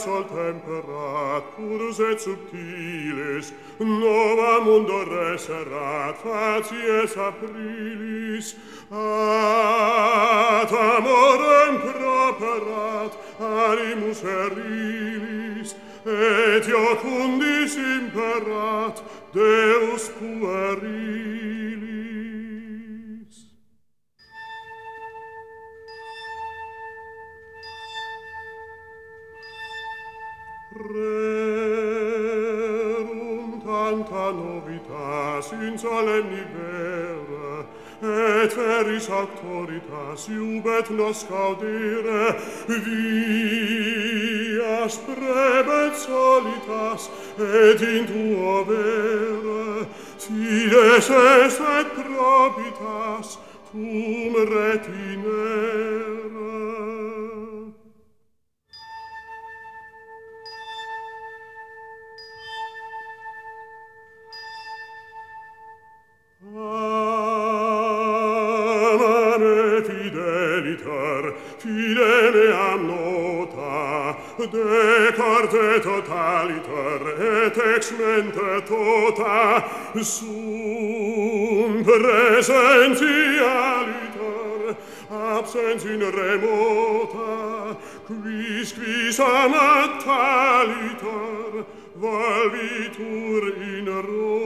sol temperat, purus et subtilis, nova mundo reserat, facies aprilis, ad amorem properat, animus erilis, et iocundis imperat, Deus puerilis. Rerum tanta novitas in solemni vera, et veris auctoritas iubet nos caudire, vias prebet solitas, et in tuo vera, fides est et probitas, tum retinere. Amame fideliter, fide meam nota, decarte totaliter, et ex mente tota, sum presentialiter, absens in remota, quis amat taliter, valvitur in Roma.